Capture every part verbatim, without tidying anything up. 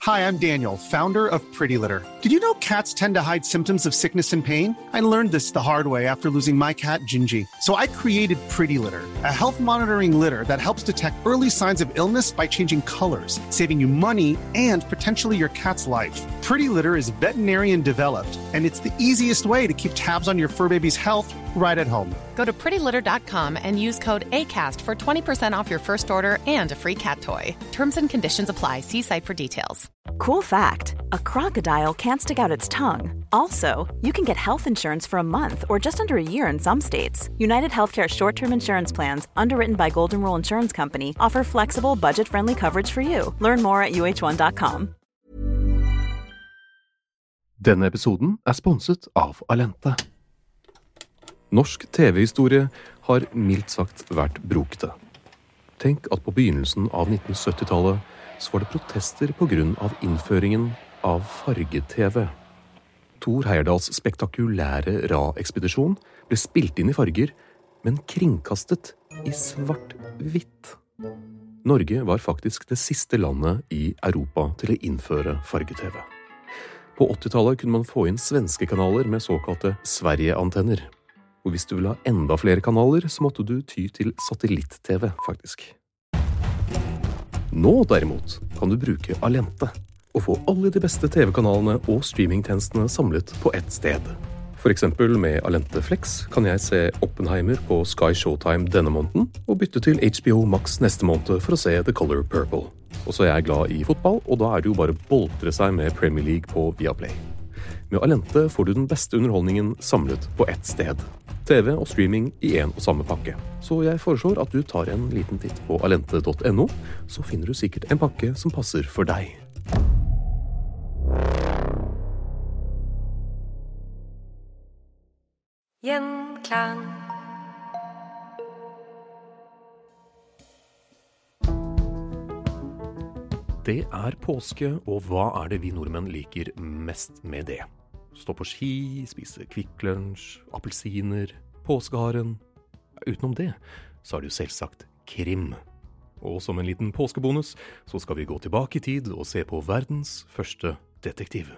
Hi, I'm Daniel, founder of Pretty Litter. Did you know cats tend to hide symptoms of sickness and pain? I learned this the hard way after losing my cat, Gingy. So I created Pretty Litter, a health monitoring litter that helps detect early signs of illness by changing colors, saving you money and potentially your cat's life. Pretty Litter is veterinarian developed, and it's the easiest way to keep tabs on your fur baby's health right at home. Go to pretty litter dot com and use code ACAST for twenty percent off your first order and a free cat toy. Terms and conditions apply. See site for details. Cool fact, a crocodile can't stick out its tongue. Also, you can get health insurance for a month or just under a year in some states. United Healthcare short-term insurance plans, underwritten by Golden Rule Insurance Company, offer flexible, budget-friendly coverage for you. Learn more at U H one dot com. Denne episoden er sponset av Alente. Norsk T V-historie har mildt sagt vært brokete. Tenk at på begynnelsen av nittensyttitallet så var det protester på grunn av innføringen av farge-T V. Thor Heyerdahls spektakulære Ra-ekspedisjon ble spilt inn i farger, men kringkastet i svart-hvitt. Norge var faktisk det siste landet i Europa til å innføre farge-T V. På åttitallet kunne man få inn svenske kanaler med såkalte Sverige-antenner. Og hvis du ville ha enda flere kanaler, så måtte du ty til satellitt-T V, faktisk. Nå, derimot, kan du bruke Alente og få alle de beste T V-kanalene og streamingtjenestene samlet på ett sted. For eksempel med Alente Flex kan jeg se Oppenheimer på Sky Showtime denne måneden, og bytte til H B O Max neste måned for å se The Color Purple. Og så er jeg glad i fotball, og da er det jo bare boltre seg med Premier League på Viaplay. Med Alente får du den beste underholdningen samlet på ett sted. T V og streaming i en og samme pakke. Så jeg foreslår at du tar en liten titt på alente punktum no, så finner du sikkert en pakke som passer for deg. Gjenklang. Det er påske, og hva er det vi nordmenn liker mest med det? Stå på ski, spise kvikklunsj, appelsiner, påskeharen. Utenom det, så er det jo selvsagt krim. Og som en liten påskebonus, så skal vi gå tilbake i tid og se på verdens første detektiv.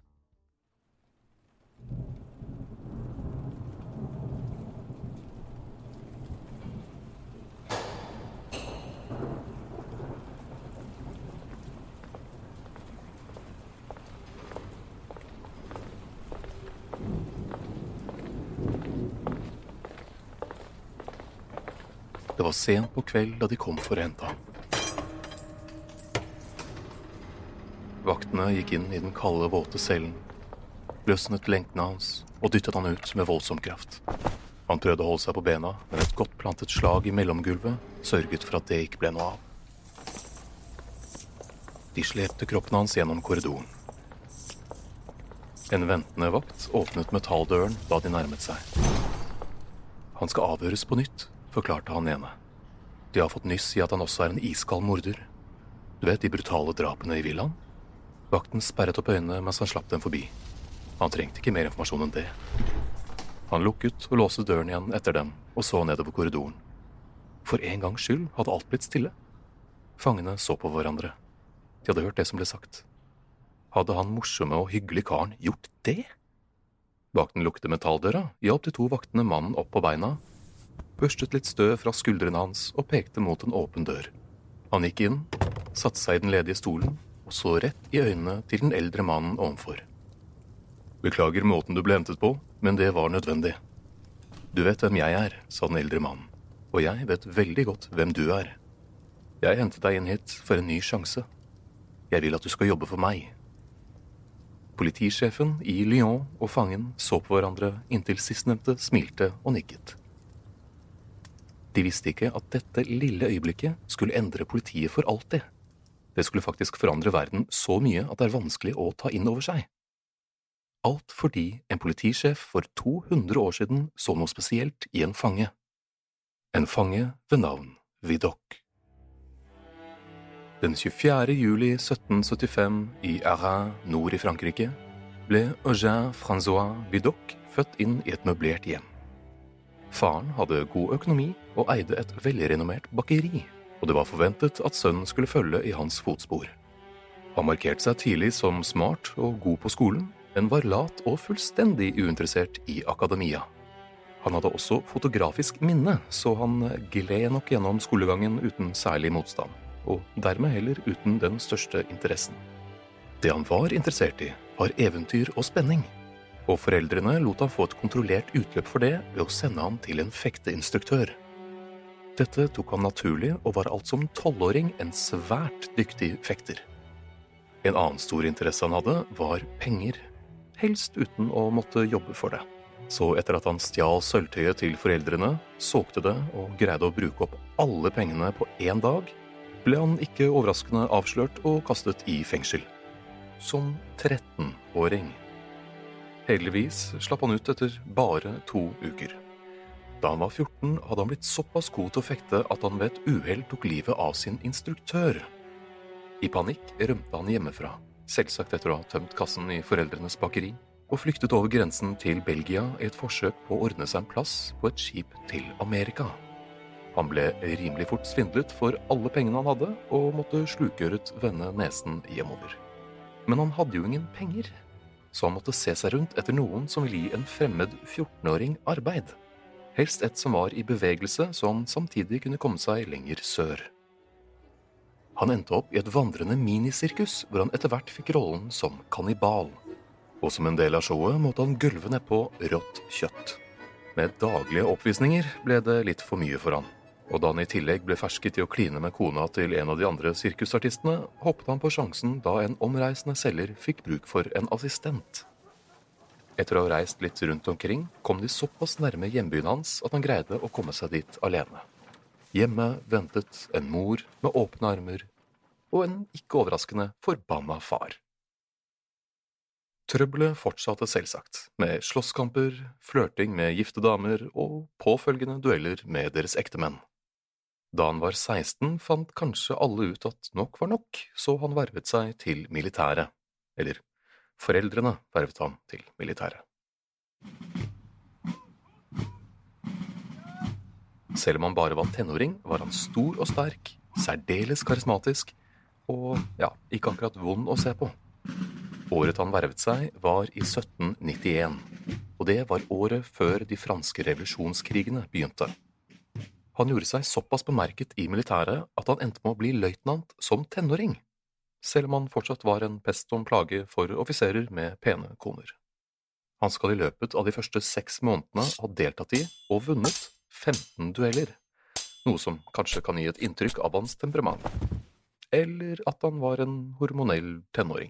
Det var sent på kveld da de kom for å hente ham. Vaktene gikk inn i den kalde, våte cellen, løsnet lenkene hans og dyttet han ut med voldsom kraft. Han prøvde å holde seg på bena, men et godt plantet slag i mellomgulvet sørget for at det ikke ble noe av. De slepte kroppen hans gjennom korridoren. En ventende vakt åpnet metalldøren da de nærmet seg. Han skal avhøres på nytt, forklarte han ene. De har fått nyss i at han også er en iskald morder. Du vet de brutale drapene i villaen? Vakten sperret opp øynene mens han slapp dem forbi. Han trengte ikke mer informasjon enn det. Han lukket og låste døren igjen etter dem og så nedover korridoren. For en gangs skyld hadde alt blitt stille. Fangene så på hverandre. De hadde hørt det som ble sagt. Hadde han morsomme og hyggelig karen gjort det? Vakten lukte metalldøra, hjalp de to vaktene mannen opp på beina, børstet litt støv fra skuldrene hans og pekte mot en åpen dør. Han gikk inn, satte seg i den ledige stolen og så rett i øynene til den eldre mannen ovenfor. Beklager måten du ble hentet på, men det var nødvendig. Du vet hvem jeg er, sa den eldre mannen, og jeg vet veldig godt hvem du er. Jeg hentet deg inn hit for en ny sjanse. Jeg vil at du skal jobbe for meg. Politisjefen i Lyon og fangen så på hverandre inntil sistnevnte smilte og nikket. De visste ikke at dette lille øyeblikket skulle endre politiet for alltid. Det skulle faktisk forandre verden så mye at det er vanskelig å ta inn over seg. Alt fordi en politisjef for to hundre år siden så noe spesielt i en fange. En fange ved navn Vidocq. Den tjuefjerde juli sytten syttifem i Arras, nord i Frankrike, ble Eugène François Vidocq født inn i et møblert hjem. Faren hadde god økonomi og eide et velrenommert bakeri, og det var forventet at sønnen skulle følge i hans fotspor. Han markerte seg tidlig som smart og god på skolen, men var lat og fullstendig uinteressert i akademia. Han hadde også fotografisk minne, så han gled nok gjennom skolegangen uten særlig motstand, og dermed heller uten den største interessen. Det han var interessert i, var eventyr og spenning, og foreldrene lot han få et kontrollert utløp for det ved å sende han til en fekteinstruktør. Dette tok han naturlig og var alt som tolvåring en svært dyktig fekter. En annen stor interesse han hadde var penger, helst uten å måtte jobbe for det. Så etter at han stjal sølvtøyet til foreldrene, solgte det og greide å bruke opp alle pengene på en dag, ble han ikke overraskende avslørt og kastet i fengsel. Som trettenåring. Heldigvis slapp han ut etter bare to uker. Da han var fjorten, hadde han blitt såpass god til å fekte at han ved et uhell tok livet av sin instruktør. I panikk rømte han hjemmefra, selvsagt etter å ha tømt kassen i foreldrenes bakeri, og flyktet over grensen til Belgia i et forsøk på å ordne seg en plass på et skip til Amerika. Han ble rimelig fort svindlet for alle pengene han hadde, og måtte slukøret vende nesen hjemover. Men han hadde jo ingen penger, så han måtte se seg rundt etter noen som ville gi en fremmed fjortenåring arbeid. Helst et som var i bevegelse, så han samtidig kunne komme seg lenger sør. Han endte opp i et vandrende minisirkus, hvor han etter hvert fikk rollen som kannibal. Og som en del av showet måtte han gølve ned på rått kjøtt. Med daglige oppvisninger ble det litt for mye for han. Og da han i tillegg ble fersket i å kline med kona til en av de andre sirkusartistene, hoppet han på sjansen da en omreisende selger fikk bruk for en assistent. Etter å ha reist litt rundt omkring, kom de såpass nærme hjembyen hans at han greide å komme seg dit alene. Hjemme ventet en mor med åpne armer og en ikke overraskende forbanna far. Trøbbelet fortsatte selvsagt, med slåsskamper, flørting med gifte damer og påfølgende dueller med deres ektemenn. Da han var seksten, fant kanskje alle ut at nok var nok, så han vervet seg til militæret. Eller, foreldrene vervet han til militæret. Selv om han bare var tenåring, var han stor og sterk, særdeles karismatisk, og ja, ikke akkurat vond å se på. Året han vervet seg var i sytten nittien, og det var året før de franske revolusjonskrigene begynte. Han gjorde seg såpass bemerket i militæret at han endte med å bli løytnant som tenåring, selv om han fortsatt var en pest og en plage for offiserer med pene koner. Han skal i løpet av de første seks månedene ha deltatt i og vunnet femten dueller, noe som kanskje kan gi et inntrykk av hans temperament, eller at han var en hormonell tenåring.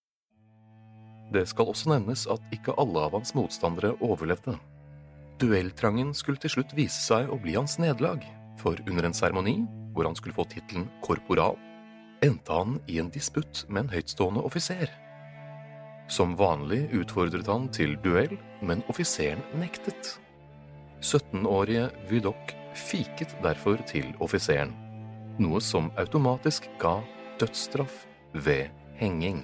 Det skal også nevnes at ikke alle av hans motstandere overlevde. Duelltrangen skulle til slutt vise seg å bli hans nederlag, for under en seremoni, hvor han skulle få titlen korporal, endte han i en disputt med en høytstående offiser. Som vanlig utfordret han til duell, men offiseren nektet. syttenårige Vidocq fiket derfor til offiseren, noe som automatisk ga dødsstraff ved henging.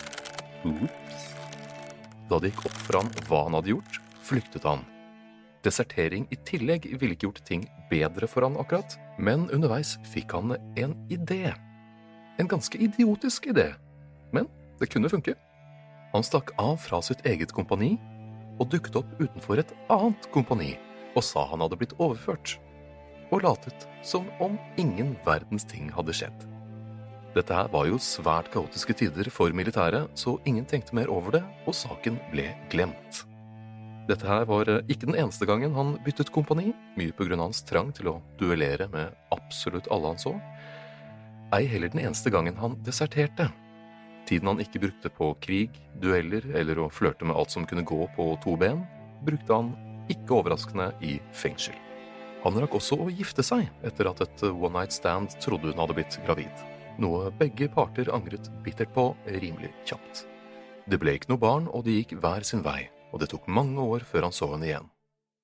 Ups. Da det gikk opp for han hva han hadde gjort, flyktet han. Desertering i tillegg ville ikke gjort ting bedre for han akkurat, men underveis fikk han en idé. En ganske idiotisk idé, men det kunne funke. Han stakk av fra sitt eget kompani og dukket opp utenfor et annet kompani, og sa han hadde blitt overført, og latet som om ingen verdens ting hadde skjedd. Dette her var jo svært kaotiske tider for militæret, så ingen tenkte mer over det, og saken ble glemt. Dette her var ikke den eneste gangen han byttet kompani, mye på grunn av hans trang til å duellere med absolutt alle han så. Ei heller den eneste gangen han deserterte. Tiden han ikke brukte på krig, dueller eller å flørte med alt som kunne gå på to ben, brukte han ikke overraskende i fengsel. Han rakk også å gifte seg etter at et one night stand trodde hun hadde blitt gravid, noe begge parter angret bittert på rimelig kjapt. Det ble ikke noe barn, og de gikk hver sin vei, og det tok mange år før han så henne igjen.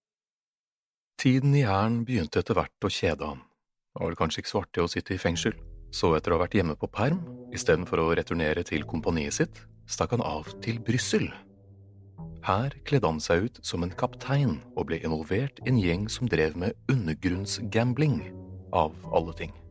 Tiden i hæren begynte etter hvert å kjede ham. Det var kanskje ikke så artig å sitte i fengsel, så etter å ha vært hjemme på perm, i stedet for å returnere til kompaniet sitt, stakk han av til Bryssel. Her kledde han seg ut som en kaptein og ble involvert i en gjeng som drev med undergrunnsgambling, av alle ting.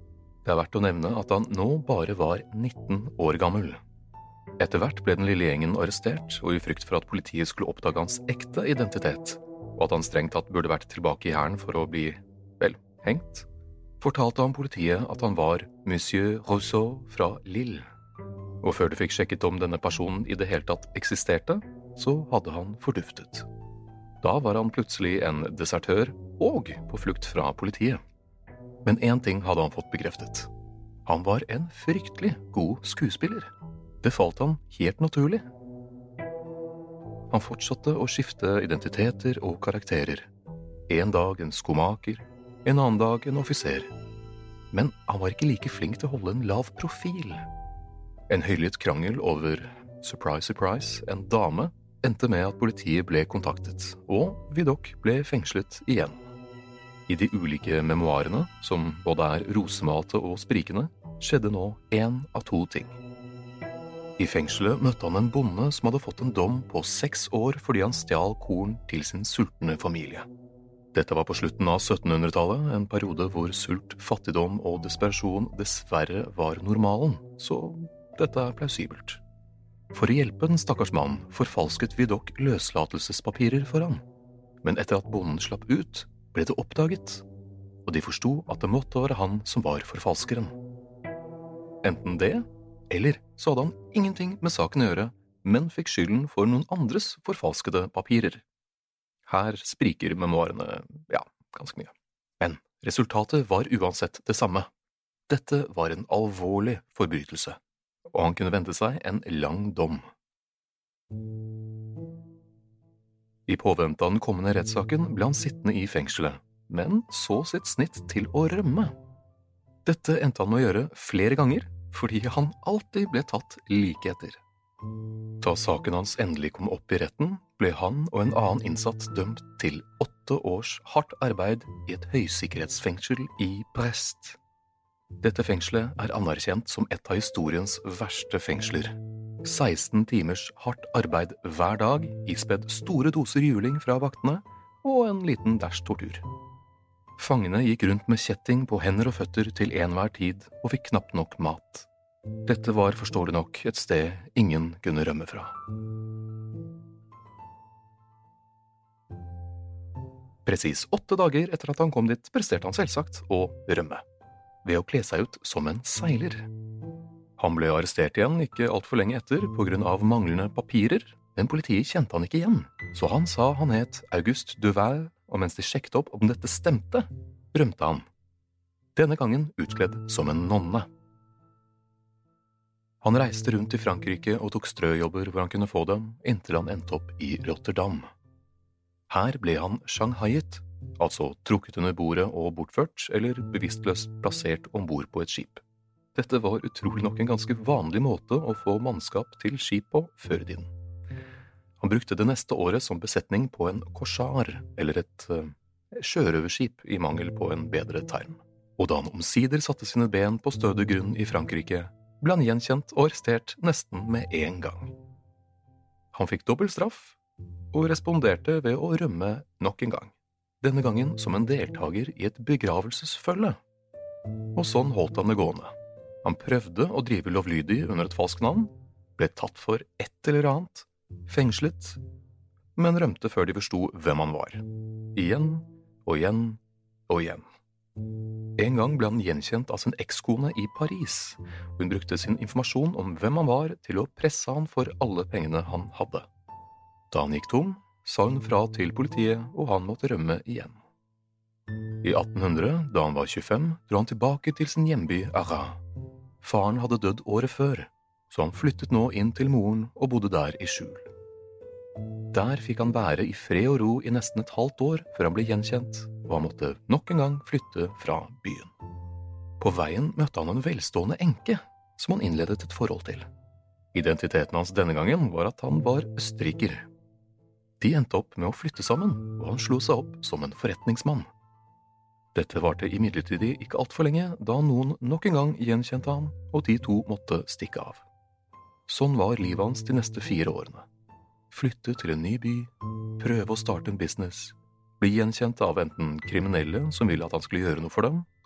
Det er verdt å nevne at han nå bare var nitten år gammel. Etter hvert ble den lille gjengen arrestert, og i frykt for at politiet skulle oppdage hans ekte identitet, og at han strengt tatt burde vært tilbake i hæren for å bli, vel, hengt, fortalte han politiet at han var Monsieur Rousseau fra Lille. Og før de fikk sjekket om denne personen i det hele tatt eksisterte, så hadde han forduftet. Da var han plutselig en desertør og på flukt fra politiet. Men en ting hadde han fått bekreftet. Han var en fryktelig god skuespiller. Det falt han helt naturlig. Han fortsatte å skifte identiteter og karakterer. En dag en skomaker, en annen dag en offiser. Men han var ikke like flink til å holde en lav profil. En høylytt krangel over, surprise, surprise, en dame endte med at politiet ble kontaktet, og Vidocq ble fengslet igjen. I de ulike memoarene, som både er rosemalte og sprikende, skjedde nå en av to ting. I fengselet møtte han en bonde som hadde fått en dom på seks år fordi han stjal korn til sin sultne familie. Dette var på slutten av syttenhundretallet, en periode hvor sult, fattigdom og desperasjon dessverre var normalen, så dette er plausibelt. For å hjelpe den stakkars mannen forfalsket Vidocq løslatelsespapirer for han. Men etter at bonden slapp ut, ble det oppdaget, og de forsto at det måtte være han som var forfalskeren. Enten det, eller så hadde han ingenting med saken å gjøre, men fikk skylden for noen andres forfalskede papirer. Her spriker memoarene, ja, ganske mye. Men resultatet var uansett det samme. Dette var en alvorlig forbrytelse, og han kunne vente seg en lang dom. I påvente av den kommende rettssaken ble han sittende i fengselet, men så sitt snitt til å rømme. Dette endte han med å gjøre flere ganger, fordi han alltid ble tatt like etter. Da saken hans endelig kom opp i retten, ble han og en annen innsatt dømt til åtte års hardt arbeid i et høysikkerhetsfengsel i Brest. Dette fengselet er anerkjent som et av historiens verste fengsler. seksten timers hardt arbeid hver dag, ispedd store doser juling fra vaktene og en liten dæsj tortur. Fangene gikk rundt med kjetting på hender og føtter til enhver tid og fikk knapt nok mat. Dette var forståelig nok et sted ingen kunne rømme fra. Presis åtte dager etter at han kom dit, presterte han selvsagt å rømme, ved å kle seg ut som en seiler. Han ble arrestert igjen ikke alt for lenge etter på grunn av manglende papirer, men politiet kjente han ikke igjen, så han sa han het Auguste Duval, og mens de sjekket opp om dette stemte, rømte han. Denne gangen utkledd som en nonne. Han reiste rundt i Frankrike og tok strøjobber hvor han kunne få dem, inntil han endte opp i Rotterdam. Her ble han shanghaiet, altså trukket under bordet og bortført, eller bevisstløst plassert ombord på et skip. Dette var utrolig nok en ganske vanlig måte å få mannskap til skip på før i tiden. Han brukte det neste året som besetning på en korsar, eller et uh, sjørøverskip i mangel på en bedre term. Og da han omsider satte sine ben på stødig grunn i Frankrike, ble han gjenkjent og arrestert nesten med en gang. Han fikk dobbelt straff, og responderte ved å rømme nok en gang. Denne gangen som en deltager i et begravelsesfølge. Og sånn holdt han det gående. Han prøvde å drive lovlydig under et falskt navn, ble tatt for et eller annet, fengslet, men rømte før de forsto hvem han var. Igjen og igjen og igjen. En gang ble han gjenkjent av sin ekskone i Paris, og hun brukte sin informasjon om hvem han var til å presse han for alle pengene han hadde. Da han gikk tom, sa hun fra til politiet, og han måtte rømme igjen. I atten hundre, da han var tjuefem, dro han tilbake til sin hjemby Arras. Faren hadde dødd året før, så han flyttet nå inn til moren og bodde der i skjul. Der fikk han være i fred og ro i nesten et halvt år før han ble gjenkjent, og han måtte nok en gang flytte fra byen. På veien møtte han en velstående enke, som han innledet et forhold til. Identiteten hans denne gangen var at han var østerriker. De endte opp med å flytte sammen, og han slo seg opp som en forretningsmann. Dette varte imidlertid ikke alt for lenge, da noen nok en gang gjenkjente han, og de to måtte stikke av. Sånn var livet hans de neste fire årene. Flytte til en ny by, prøve å starte en business, bli gjenkjent av enten kriminelle som ville at han skulle gjøre noe for dem,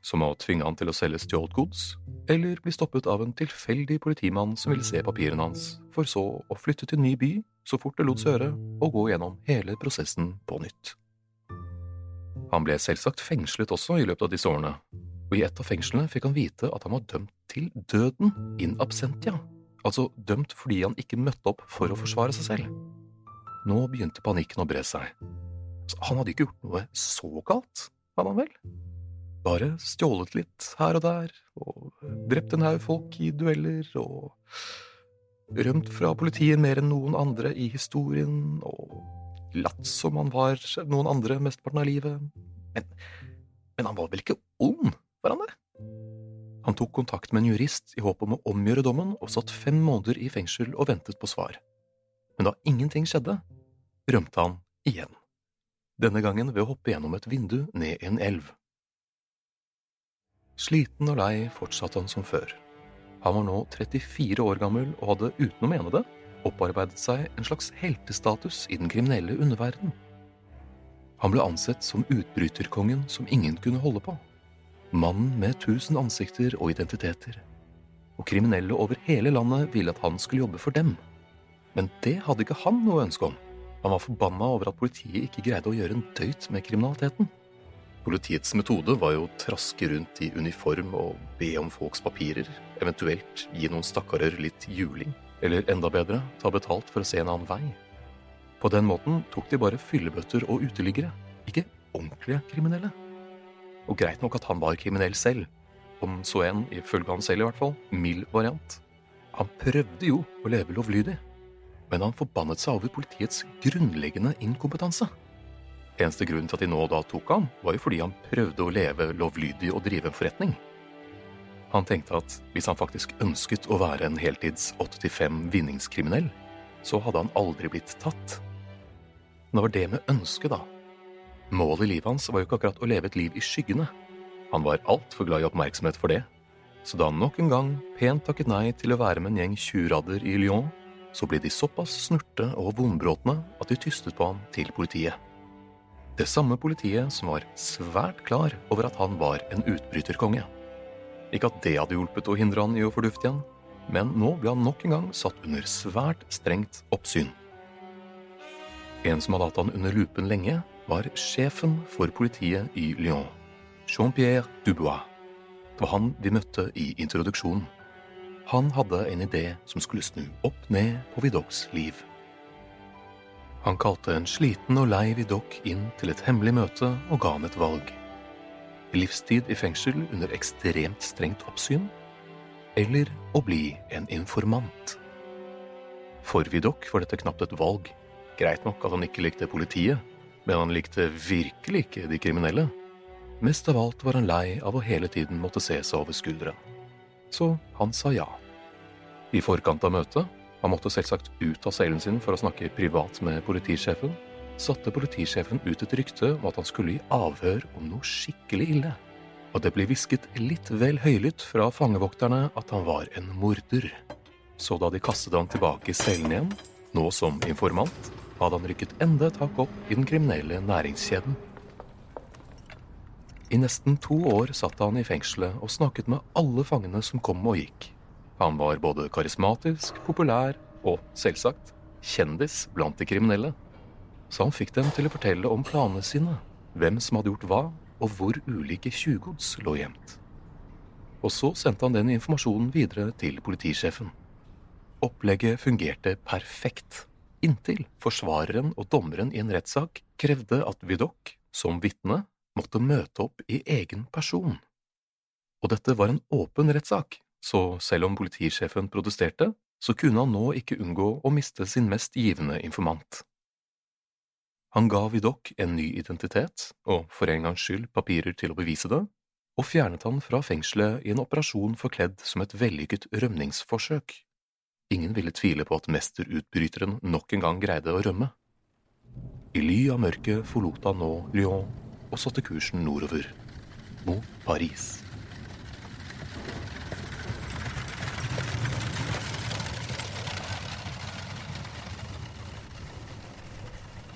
som å tvinge han til å selge stjålet gods, eller bli stoppet av en tilfeldig politimann som ville se papirene hans, for så å flytte til ny by så fort det lot seg gjøre og gå gjennom hele prosessen på nytt. Han ble selvsagt fengslet også i løpet av disse årene, og i et av fengslene fikk han vite at han var dømt til døden in absentia, altså dømt fordi han ikke møtte opp for å forsvare seg selv. Nå begynte panikken å bre seg. Så han hadde ikke gjort noe så galt, hadde han vel? Bare stjålet litt her og der, og drept en haug folk i dueller, og rømt fra politiet mer enn noen andre i historien, og latt som han var noen andre mesteparten av livet. Men, men han var vel ikke ond, var han det? Han tok kontakt med en jurist i håp om å omgjøre dommen, og satt fem måneder i fengsel og ventet på svar. Men da ingenting skjedde, rømte han igjen. Denne gangen ved å hoppe gjennom et vindu ned i en elv. Sliten og lei fortsatte han som før. Han var nå trettifire år gammel og hadde, uten å mene det, opparbeidet seg en slags heltestatus i den kriminelle underverden. Han ble ansett som utbryterkongen som ingen kunne holde på. Mannen med tusen ansikter og identiteter. Og kriminelle over hele landet ville at han skulle jobbe for dem. Men det hadde ikke han noe ønske om. Han var forbanna over at politiet ikke greide å gjøre en døyt med kriminaliteten. Politiets metode var jo å traske rundt i uniform og be om folks papirer, eventuelt gi noen stakkarer litt juling, eller enda bedre, ta betalt for å se en annen vei. På den måten tok de bare fyllebøtter og uteliggere, ikke ordentlige kriminelle. Og greit nok at han var kriminell selv, om så en, ifølge han selv i hvert fall, mild variant. Han prøvde jo å leve lovlydig, men han forbannet seg over politiets grunnleggende inkompetanse. Eneste grunnen til at de nå da tok ham, var jo fordi han prøvde å leve lovlydig og drive en forretning. Han tenkte at hvis han faktisk ønsket å være en heltids åtte til fem vinningskriminell, så hadde han aldri blitt tatt. Men det var det med ønske da. Målet i livet hans var jo ikke akkurat å leve et liv i skyggene. Han var alt for glad i oppmerksomhet for det. Så da han nok en gang pent takket nei til å være med en gjeng tjuvradder i Lyon, så ble de såpass snurte og vondbråtne at de tystet på ham til politiet. Det samme politiet som var svært klar over at han var en utbryterkonge. Ikke at det hadde hjulpet å hindre han i å fordufte igjen, men nå ble han nok en gang satt under svært strengt oppsyn. En som hadde hatt han under lupen lenge, var sjefen for politiet i Lyon, Jean-Pierre Dubois. Det var han de møtte i introduksjonen. Han hadde en idé som skulle snu opp ned på Vidocqs liv. Han kalte en sliten og lei Vidocq inn til et hemmelig møte og ga han et valg. Livstid i fengsel under ekstremt strengt oppsyn, eller å bli en informant. For Vidocq var dette knapt et valg. Greit nok at han ikke likte politiet, men han likte virkelig ikke de kriminelle. Mest av alt var han lei av å hele tiden måtte se seg over skulderen. Så han sa ja. I forkant av møtet, han måtte selvsagt ut av cellen sin for å snakke privat med politisjefen, satte politisjefen ut et rykte om at han skulle i avhør om noe skikkelig ille. Og det ble hvisket litt vel høylytt fra fangevokterne at han var en morder. Så da de kastet han tilbake i cellen igjen, nå som informant, hadde han rykket enda et hakk opp i den kriminelle næringskjeden. I nesten to år satt han i fengselet og snakket med alle fangene som kom og gikk. Han var både karismatisk, populær og, selvsagt, kjendis blant de kriminelle. Så han fikk dem til å fortelle om planene sine, hvem som hadde gjort hva, og hvor ulike tjuvgods lå gjemt. Og så sendte han den informasjonen videre til politisjefen. Opplegget fungerte perfekt, inntil forsvareren og dommeren i en rettssak krevde at Vidocq, som vitne, måtte møte opp i egen person. Og dette var en åpen rettssak, så selv om politisjefen protesterte, så kunne han nå ikke unngå å miste sin mest givende informant. Han ga Vidocq en ny identitet, og for en gangs skyld papirer til å bevise det, og fjernet han fra fengselet i en operasjon forkledd som et vellykket rømningsforsøk. Ingen ville tvile på at mesterutbryteren nok en gang greide å rømme. I ly av mørket forlot han nå Lyon og satte kursen nordover, mot Paris.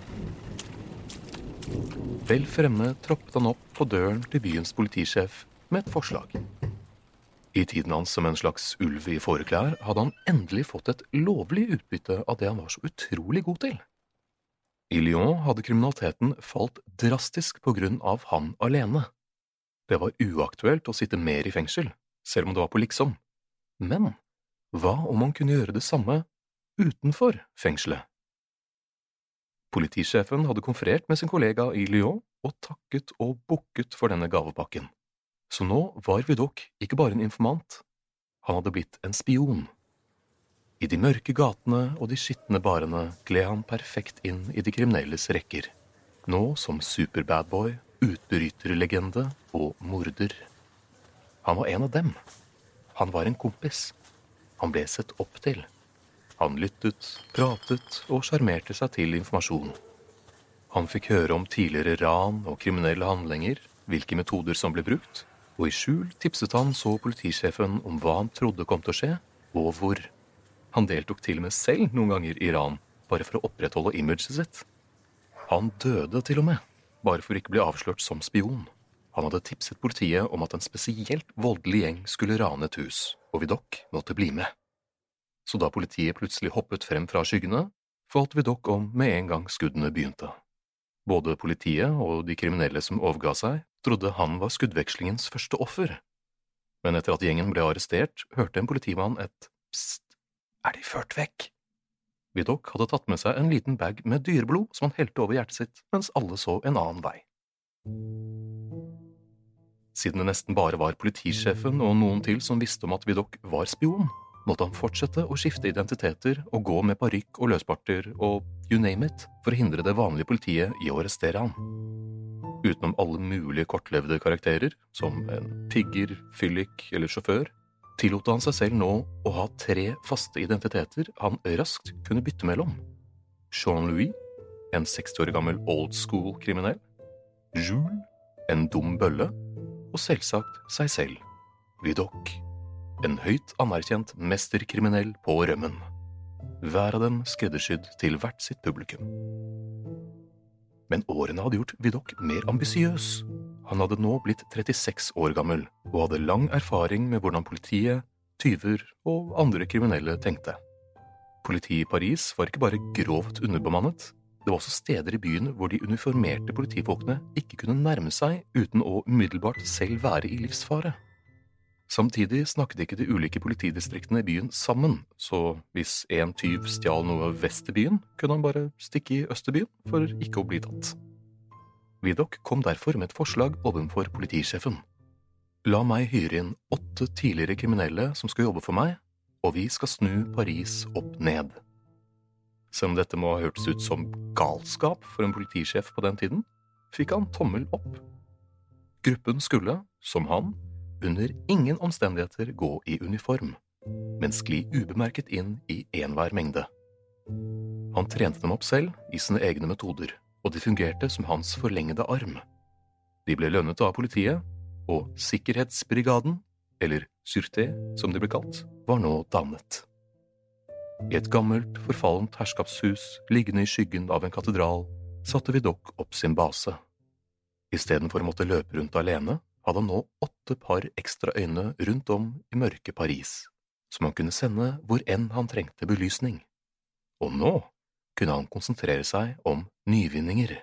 Vel fremme troppet han opp på døren til byens politisjef med et forslag. I tiden hans som en slags ulv i fåreklær hadde han endelig fått et lovlig utbytte av det han var så utrolig god til. I Lyon hadde kriminaliteten falt drastisk på grunn av han alene. Det var uaktuelt å sitte mer i fengsel, selv om det var på liksom. Men hva om man kunne gjøre det samme utenfor fengselet? Politisjefen hadde konferert med sin kollega i Lyon og takket og bukket for denne gavepakken. Så nå var Vidocq ikke bare en informant, han hadde blitt en spion. I de mørke gatene og de skittende barene gled han perfekt inn i de kriminelles rekker, nå som superbadboy, utbryterlegende og morder. Han var en av dem. Han var en kompis. Han ble sett opp til. Han lyttet, pratet og sjarmerte seg til informasjon. Han fikk høre om tidligere ran og kriminelle handlinger, hvilke metoder som ble brukt, og i skjul tipset han så politisjefen om hva han trodde kom til å skje, og hvor. Han deltok til og med selv noen ganger i ran, bare for å opprettholde imaget sitt. Han døde til og med, bare for ikke å bli avslørt som spion. Han hadde tipset politiet om at en spesielt voldelig gjeng skulle rane et hus, og Vidocq måtte bli med. Så da politiet plutselig hoppet frem fra skyggene, falt Vidocq om med en gang skuddene begynte. Både politiet og de kriminelle som overga seg, trodde han var skuddvekslingens første offer. Men etter at gjengen ble arrestert, hørte en politimann et «Psst, er de ført vekk?» Vidocq hadde tatt med seg en liten bag med dyreblod som han helte over hjertet sitt, mens alle så en annen vei. Siden det nesten bare var politisjefen og noen til som visste om at Vidocq var spion, måtte han fortsette å skifte identiteter og gå med parykk og løsbarter og you name it for å hindre det vanlige politiet i å arrestere han. Utenom alle mulige kortlevde karakterer, som en pigger, fyllik eller sjåfør, tillot han seg selv nå å ha tre faste identiteter han raskt kunne bytte mellom. Jean-Louis, en seksti år gammel old school kriminell, Jules, en dum bølle, og selvsagt seg selv, Vidocq, en høyt anerkjent mesterkriminell på rømmen. Hver av dem skreddersydd til hvert sitt publikum. Men årene hadde gjort Vidocq mer ambisiøs. Han hadde nå blitt trettiseks år gammel, og hadde lang erfaring med hvordan politiet, tyver og andre kriminelle tenkte. Politiet i Paris var ikke bare grovt underbemannet, det var også steder i byen hvor de uniformerte politifolkene ikke kunne nærme seg uten å umiddelbart selv være i livsfare. Samtidig snakket ikke de ulike politidistriktene i byen sammen, så hvis en tyv stjal noe vest i byen, kunne han bare stikke i østerbyen for ikke å bli tatt. Vidocq kom derfor med et forslag overfor politisjefen. La meg hyre inn åtte tidligere kriminelle som skal jobbe for meg, og vi skal snu Paris opp ned. Selv om dette må ha hørtes ut som galskap for en politisjef på den tiden, fikk han tommel opp. Gruppen skulle, som han, under ingen omstendigheter gå i uniform, men skli ubemerket inn i enhver mengde. Han trente dem opp selv i sine egne metoder, og de fungerte som hans forlengede arm. De ble lønnet av politiet, og Sikkerhetsbrigaden, eller Sûreté som de ble kalt, var nå dannet. I et gammelt, forfallent herskapshus, liggende i skyggen av en katedral, satte Vidocq opp sin base. I stedet for å måtte løpe rundt alene, hadde han nå åtte par ekstra øyne rundt om i mørke Paris, som han kunne sende hvor enn han trengte belysning. Og nå kunne han konsentrere seg om nyvinninger.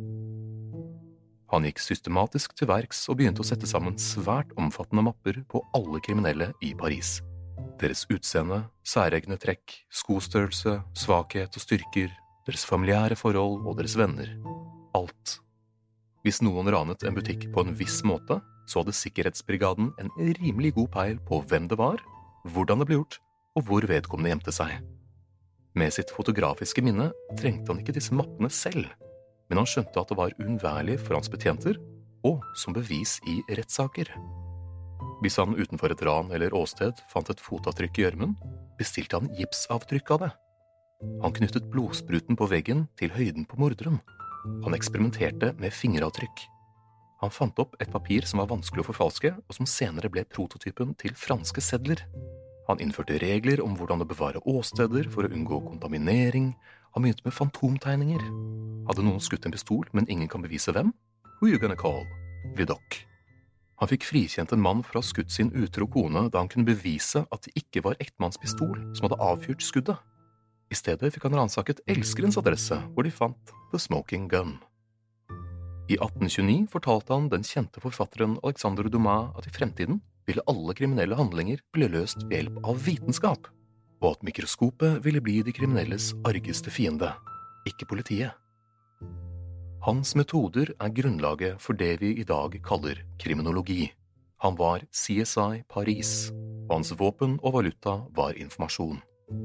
Han gikk systematisk til verks og begynte å sette sammen svært omfattende mapper på alle kriminelle i Paris. Deres utseende, særegne trekk, skostørrelse, svakhet og styrker, deres familiære forhold og deres venner. Alt. Hvis noen ranet en butikk på en viss måte, så hadde Sikkerhetsbrigaden en rimelig god peil på hvem det var, hvordan det ble gjort, og hvor vedkommende gjemte seg. Med sitt fotografiske minne trengte han ikke disse mappene selv, men han skjønte at det var uunnværlig for hans betjenter, og som bevis i rettssaker. Hvis han utenfor et ran eller åsted fant et fotavtrykk i gjørmen, bestilte han gipsavtrykk av det. Han knyttet blodspruten på veggen til høyden på morderen. Han eksperimenterte med fingeravtrykk. Han fant opp et papir som var vanskelig å forfalske, og som senere ble prototypen til franske sedler. Han innførte regler om hvordan å bevare åsteder for å unngå kontaminering. Han begynte med fantomtegninger. Hadde noen skutt en pistol, men ingen kan bevise hvem? Who you gonna call? Vidocq. Han fikk frikjent en mann fra skutt sin utro kone da han kunne bevise at det ikke var ektemannspistol som hadde avfyrt skuddet. I stedet fikk han ransaket elskerens adresse, hvor de fant The Smoking Gun. I atten tjueni fortalte han den kjente forfatteren Alexandre Dumas at i fremtiden ville alle kriminelle handlinger bli løst ved hjelp av vitenskap, og at mikroskopet ville bli de kriminelles argeste fiende, ikke politiet. Hans metoder er grunnlaget for det vi i dag kaller kriminologi. Han var C S I Paris, og hans våpen og valuta var informasjon.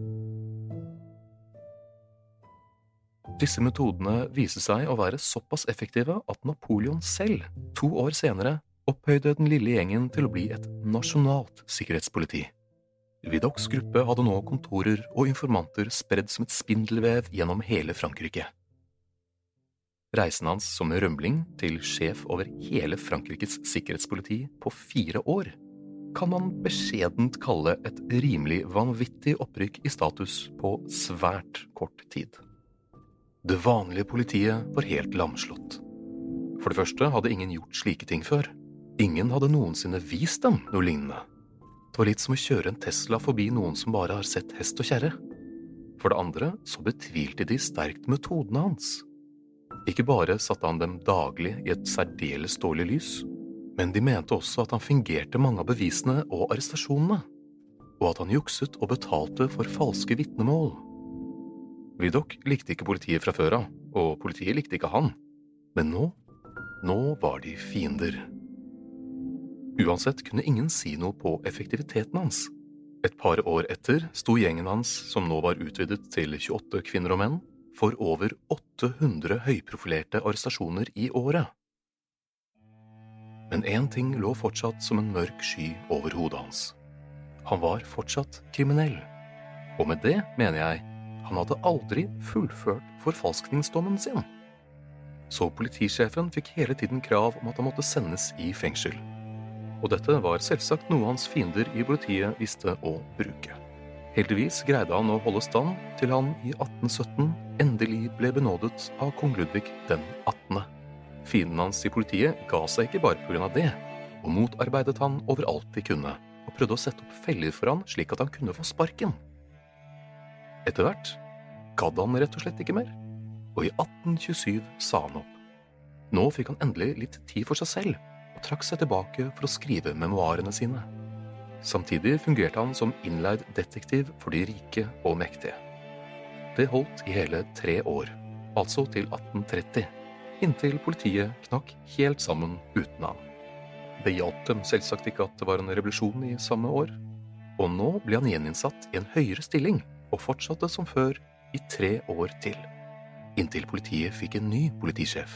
Disse metodene viser seg å være såpass effektive at Napoleon selv, to år senere, opphøyde den lille gjengen til å bli et nasjonalt sikkerhetspoliti. Vidocqs gruppe hadde nå kontorer og informanter spredd som et spindelvev gjennom hele Frankrike. Reisen hans som rømling til sjef over hele Frankrikes sikkerhetspoliti på fire år kan man beskjedent kalle et rimelig vanvittig opprykk i status på svært kort tid. Det vanlige politiet var helt lamslått. For det første hadde ingen gjort slike ting før. Ingen hadde noensinne vist dem noe lignende. Det var litt som å kjøre en Tesla forbi noen som bare har sett hest og kjerre. For det andre så betvilte de sterkt metodene hans. Ikke bare satte han dem daglig i et særdeles dårlig lys, men de mente også at han fingerte mange av bevisene og arrestasjonene, og at han jukset og betalte for falske vitnemål. Vidocq likte ikke politiet fra før av, og politiet likte ikke han, men nå, nå var de fiender. Uansett kunne ingen si noe på effektiviteten hans. Et par år etter sto gjengen hans, som nå var utvidet til tjueåtte kvinner og menn, for over åtte hundre høyprofilerte arrestasjoner i året. Men en ting lå fortsatt som en mørk sky over hodet hans. Han var fortsatt kriminell. Og med det mener jeg, han hadde aldri fullført forfalskningsdommen sin. Så politisjefen fikk hele tiden krav om at han måtte sendes i fengsel. Og dette var selvsagt noe hans fiender i politiet visste å bruke. Heldigvis greide han å holde stand til han i atten sytten endelig ble benådet av kong Ludvig den attende. Fienden hans i politiet ga seg ikke bare på grunn av det, og motarbeidet han overalt de kunne, og prøvde å sette opp feller for han slik at han kunne få sparken. Etter hvert gadd han rett og slett ikke mer, og i atten tjuesyv sa han opp. Nå fikk han endelig litt tid for seg selv, og trakk seg tilbake for å skrive memoarene sine. Samtidig fungerte han som innleid detektiv for de rike og mektige. Det holdt i hele tre år, altså til atten tretti, inntil politiet knakk helt sammen uten han. Det hjalp dem selvsagt ikke at det var en revolusjon i samme år, og nå ble han gjeninnsatt i en høyere stilling og fortsatte som før i tre år til, inntil politiet fikk en ny politisjef.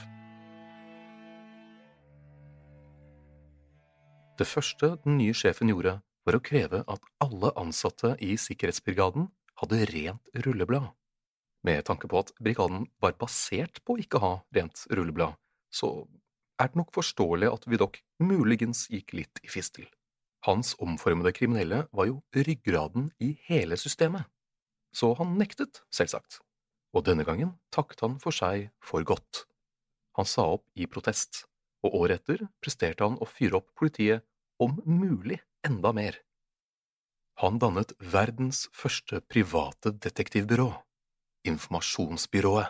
Det første den nye sjefen gjorde, var å kreve at alle ansatte i sikkerhetsbrigaden hadde rent rulleblad. Med tanke på at brigaden var basert på å ikke ha rent rulleblad, så er det nok forståelig at Vidocq muligens gikk litt i fistel. Hans omformede kriminelle var jo ryggraden i hele systemet, så han nektet, selvsagt. Og denne gangen takket han for seg for godt. Han sa opp i protest, og året etter presterte han å fyre opp politiet om mulig enda mer. Han dannet verdens første private detektivbyrå, Informasjonsbyrået.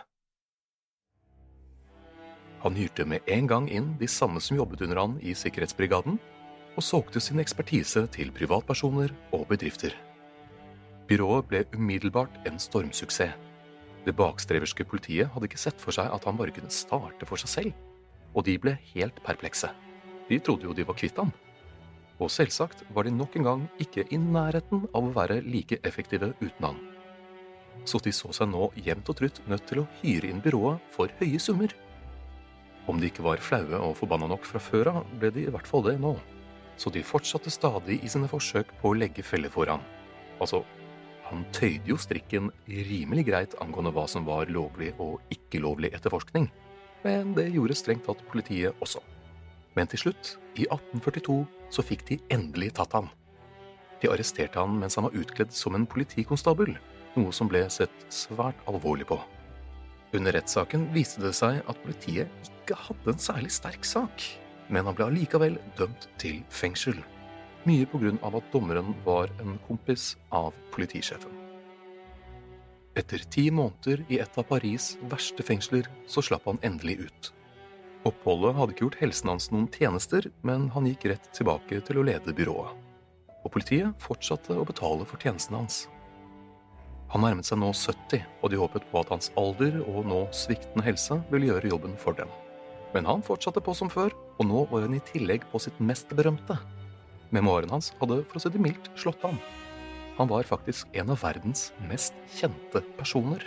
Han hyrte med en gang inn de samme som jobbet under han i sikkerhetsbrigaden, og solgte sin ekspertise til privatpersoner og bedrifter. Byrået ble umiddelbart en stormsuksess. Det bakstreverske politiet hadde ikke sett for seg at han bare kunne starte for seg selv, og de ble helt perplekse. De trodde jo de var kvitt han. Og selvsagt var de nok en gang ikke i nærheten av å være like effektive uten han. Så de så seg nå jevnt og trutt nødt til å hyre inn byrået for høye summer. Om de ikke var flaue og forbanna nok fra før av, ble de i hvert fall det nå. Så de fortsatte stadig i sine forsøk på å legge feller for han. Altså, han tøyde jo strikken rimelig greit angående hva som var lovlig og ikke lovlig etterforskning, men det gjorde strengt tatt politiet også. Men til slutt, i atten førtito, så fikk de endelig tatt han. De arresterte han mens han var utkledd som en politikonstabel, noe som ble sett svært alvorlig på. Under rettssaken viste det seg at politiet ikke hadde en særlig sterk sak. men han ble allikevel dømt til fengsel. Mye på grunn av at dommeren var en kompis av politisjefen. Etter ti måneder i et av Paris' verste fengsler, så slapp han endelig ut. Oppholdet hadde ikke gjort helsen hans noen tjenester, men han gikk rett tilbake til å lede byrået. Og politiet fortsatte å betale for tjenestene hans. Han nærmet seg nå sytti, og de håpet på at hans alder og nå sviktende helse ville gjøre jobben for dem. Men han fortsatte på som før, og nå var han i tillegg på sitt mest berømte. Memoaren hans hadde, for å si det mildt, slått ham. Han var faktisk en av verdens mest kjente personer.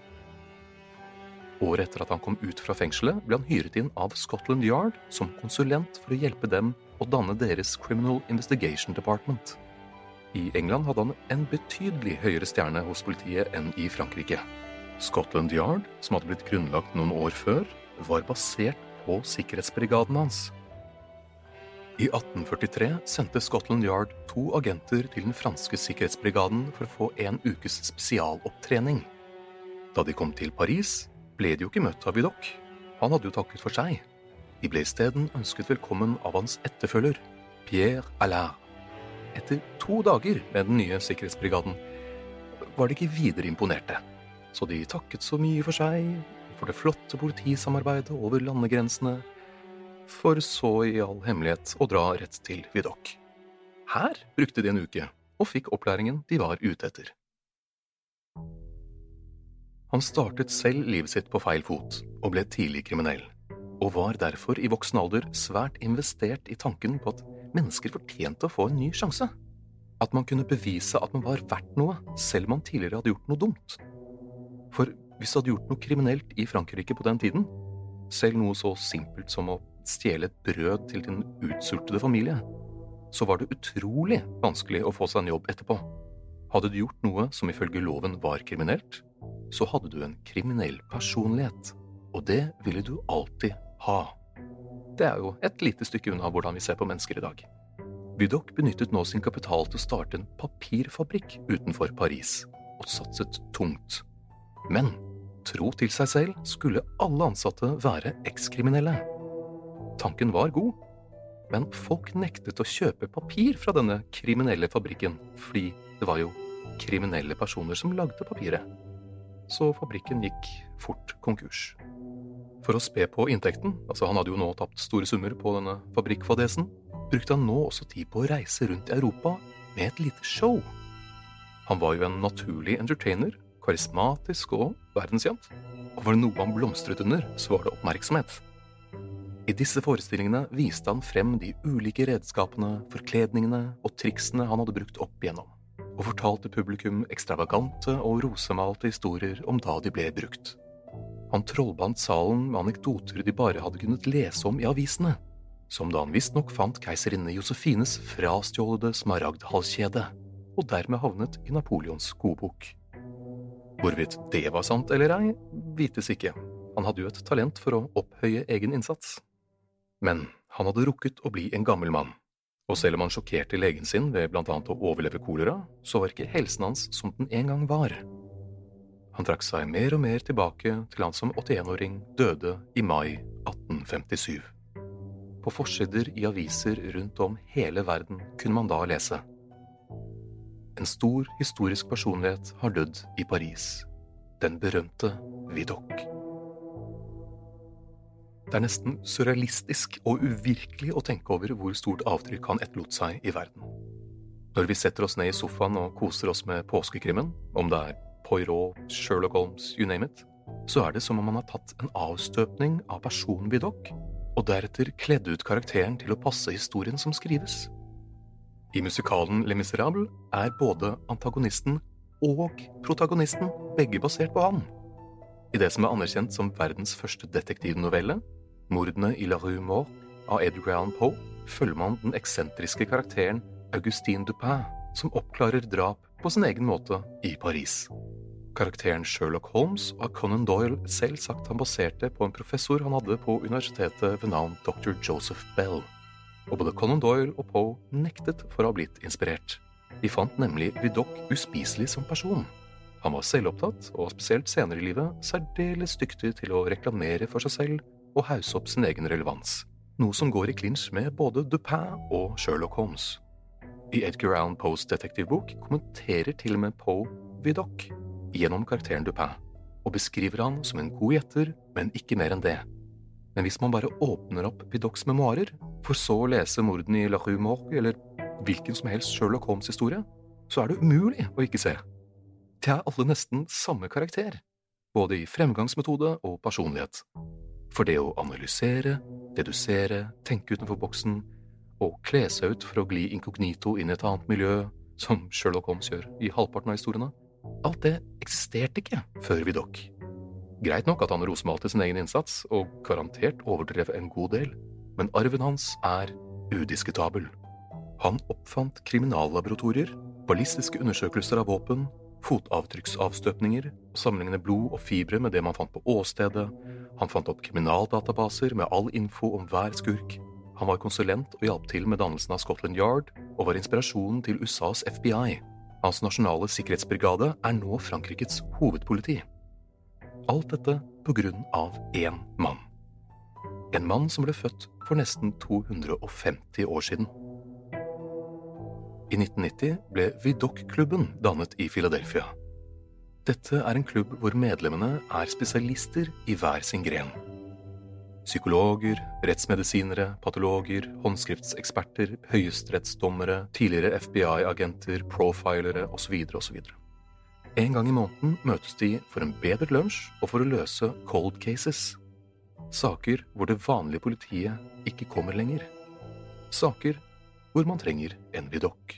Året etter at han kom ut fra fengselet, ble han hyret inn av Scotland Yard som konsulent for å hjelpe dem å danne deres Criminal Investigation Department. I England hadde han en betydelig høyere stjerne hos politiet enn i Frankrike. Scotland Yard, som hadde blitt grunnlagt noen år før, var basert på sikkerhetsbrigaden hans. I atten førtitre sendte Scotland Yard to agenter til den franske sikkerhetsbrigaden for å få en ukes spesialopptrening. Da de kom til Paris, ble de jo ikke møtt av Vidocq. Han hadde jo takket for seg. De ble i stedet ønsket velkommen av hans etterfølger, Pierre Allard. Etter to dager med den nye sikkerhetsbrigaden var de ikke videre imponerte. Så de takket så mye for seg, for det flotte politisamarbeidet over landegrensene, for så i all hemmelighet å dra rett til Vidocq. Her brukte de en uke, og fikk opplæringen de var ute etter. Han startet selv livet sitt på feil fot, og ble tidlig kriminell, og var derfor i voksen alder svært investert i tanken på at mennesker fortjente å få en ny sjanse. At man kunne bevise at man var verdt noe, selv om man tidligere hadde gjort noe dumt. For hvis du hadde gjort noe kriminelt i Frankrike på den tiden, selv noe så simpelt som å stjele et brød til din utsultede familie, så var det utrolig vanskelig å få seg en jobb etterpå. Hadde du gjort noe som ifølge loven var kriminelt, så hadde du en kriminell personlighet, og det ville du alltid ha. Det er jo et lite stykke unna hvordan vi ser på mennesker i dag. Vidocq benyttet nå sin kapital til å starte en papirfabrikk utenfor Paris, og satset tungt. Men, tro til seg selv, skulle alle ansatte være ekskriminelle. Tanken var god, men folk nektet å kjøpe papir fra denne kriminelle fabrikken, fordi det var jo kriminelle personer som lagde papiret. Så fabrikken gikk fort konkurs. For å spe på inntekten, altså han hadde jo nå tapt store summer på denne fabrikkfadesen, brukte han nå også tid på å reise rundt i Europa med et lite show. Han var jo en naturlig entertainer, karismatisk og verdenskjent, og var det noe han blomstret under, så var det oppmerksomhet. I disse forestillingene viste han frem de ulike redskapene, forkledningene og triksene han hadde brukt opp igjennom, og fortalte publikum ekstravagante og rosemalte historier om da de ble brukt. Han trollbandt salen med anekdoter de bare hadde kunnet lese om i avisene, som da han visst nok fant keiserinne Josefines frastjålede smaragdhalskjede, og dermed havnet i Napoleons kodebok. Hvorvidt det var sant eller ei, vites ikke. Han hadde jo et talent for å opphøye egen innsats. Men han hadde rukket å bli en gammel mann, og selv om han sjokkerte legen sin ved blant annet å overleve kolera, så var ikke helsen hans som den en gang var. Han trakk seg mer og mer tilbake til han som åttien-åring døde i mai atten femtisju. På forsider i aviser rundt om hele verden kunne man da lese: En stor historisk personlighet har dødd i Paris. Den berømte Vidocq. Det er nesten surrealistisk og uvirkelig å tenke over hvor stort avtrykk han etterlot seg i verden. Når vi setter oss ned i sofaen og koser oss med påskekrimmen, om det er Poirot, Sherlock Holmes, you name it, så er det som om man har tatt en avstøpning av personen Vidocq, og deretter kledd ut karakteren til å passe historien som skrives. I musikalen Les Misérables er både antagonisten og protagonisten begge basert på han. I det som er anerkjent som verdens første detektivnovelle, Mordene i La Rue Morgue av Edgar Allan Poe, følger man den eksentriske karakteren Augustin Dupin, som oppklarer drap på sin egen måte i Paris. Karakteren Sherlock Holmes av Conan Doyle selv sagt han baserte på en professor han hadde på universitetet ved navn doktor Joseph Bell. Og både Conan Doyle og Poe nektet for å ha blitt inspirert. De fant nemlig Vidocq uspiselig som person. Han var selvopptatt, og spesielt senere i livet, særdeles dyktig til å reklamere for seg selv og hausse opp sin egen relevans. noe som går i klinsj med både Dupin og Sherlock Holmes. I Edgar Allan Poes detektivbok kommenterer til og med Poe Vidocq gjennom karakteren Dupin, og beskriver han som en god gjetter, men ikke mer enn det. Men hvis man bare åpner opp Vidocqs memoarer, for så å lese morden i La Rue Morgue eller hvilken som helst Sherlock Holmes-historie, så er det umulig å ikke se. De er alle nesten samme karakter, både i fremgangsmetode og personlighet. For det å analysere, dedusere, tenke utenfor boksen, og kle seg ut for å gli inkognito inn i et annet miljø, som Sherlock Holmes gjør i halvparten av historiene, alt det eksisterte ikke før Vidocq. Greit nok at han rosmalte sin egen innsats, og garantert overdrev en god del, men arven hans er udiskutabel. Han oppfant kriminallaboratorier, ballistiske undersøkelser av våpen, fotavtrykksavstøpninger, sammenlignende blod og fibre med det man fant på åstedet. Han fant opp kriminaldatabaser med all info om hver skurk. Han var konsulent og hjalp til med dannelsen av Scotland Yard, og var inspirasjonen til U S A's F B I. Hans nasjonale sikkerhetsbrigade er nå Frankrikes hovedpoliti. Alt dette på grunn av én mann. En mann som ble født for nesten to hundre og femti år siden. I nitten nitti ble Vidocq-klubben dannet i Philadelphia. Dette er en klubb hvor medlemmene er spesialister i hver sin gren. Psykologer, rettsmedisinere, patologer, håndskriftseksperter, høyesterettsdommere, tidligere F B I-agenter, profilere osv. osv. En gang i måneden møtes de for en bedre lunsj og for å løse cold cases. Saker hvor det vanlige politiet ikke kommer lenger. Saker hvor man trenger en Vidocq.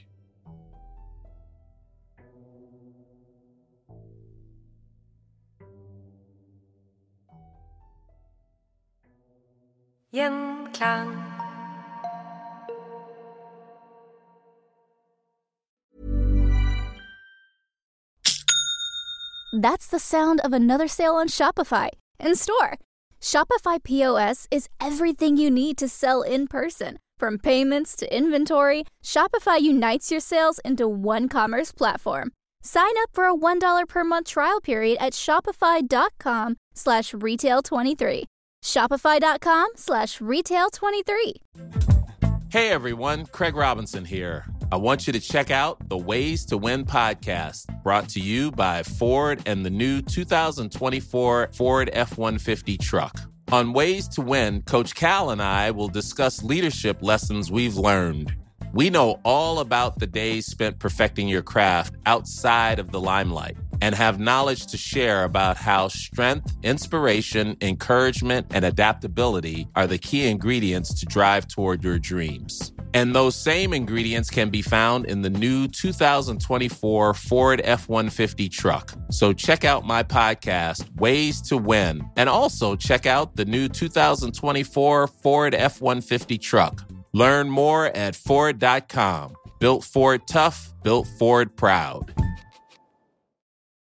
Gjenklang. That's the sound of another sale on Shopify in-store. Shopify P O S is everything you need to sell in person. From payments to inventory, Shopify unites your sales into one commerce platform. Sign up for a one dollar per month trial period at shopify.com slash retail 23. Shopify.com slash retail 23. Hey everyone, Craig Robinson here. I want you to check out the Ways to Win podcast, brought to you by Ford and the new two thousand twenty-four Ford F one fifty truck. On Ways to Win, Coach Cal and I will discuss leadership lessons we've learned. We know all about the days spent perfecting your craft outside of the limelight and have knowledge to share about how strength, inspiration, encouragement, and adaptability are the key ingredients to drive toward your dreams. And those same ingredients can be found in the new two thousand twenty-four Ford F one fifty truck. So check out my podcast, Ways to Win, and also check out the new two thousand twenty-four Ford F one fifty truck. Learn more at Ford dot com. Built Ford tough, built Ford proud.